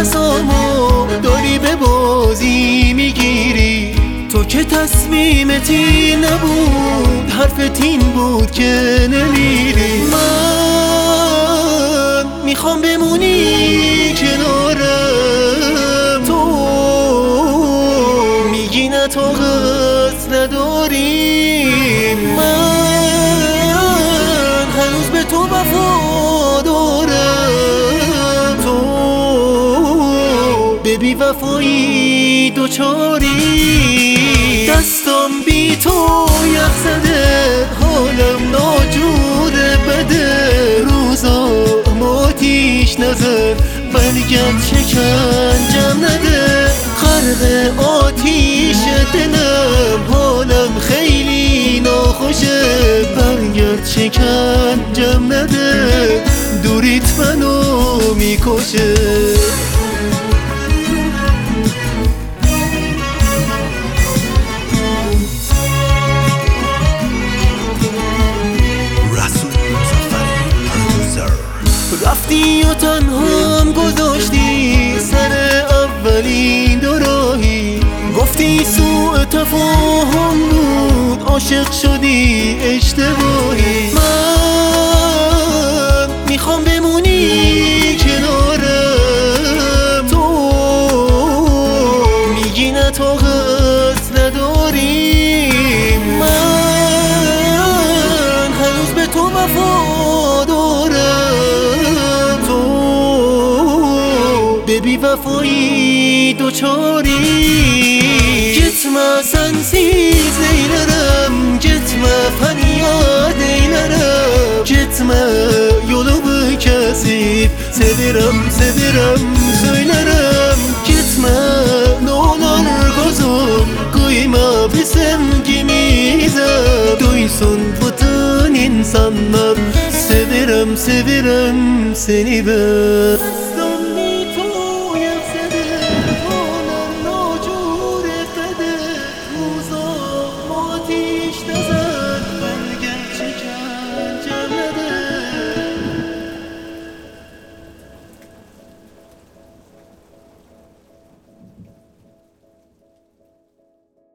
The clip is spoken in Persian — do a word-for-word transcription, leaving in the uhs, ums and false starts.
نفسامو داری به بازی میگیری. تو که تصمیمتی نبود، حرفت این بود که نمیری. من میخوام بمونی کنارم، تو میگی نه تو قصد نداری. من هنوز به تو وفا دارم، تو به بی وفایی دوچاری. دستم بی تو یخ زده، حالم ناجور بده. روزا آتیش نزن، برگرد شکنجم نده. غرق آتیش دلم، حالم خیلی ناخوشه. برگرد شکنجم نده، دوریت منو میکشه. رفتی و تنهام گذاشتی سر اولین دو راهی. گفتی سوء تفاهم بود، عاشق شدی اشتباهی. من میخوام بمونی کنارم، تو میگی نه تو قصد نداری. من هنوز به تو وفا دارم، به بی وفایی دوچاری. Gitme sensiz eylerim, gitme feryat eylerim. Gitme yolumu kesip, severim severim söylerim. Gitme ne olur gözüm, kıyma bizim gimize. Duysun bütün insanlar, severim severim seni ben.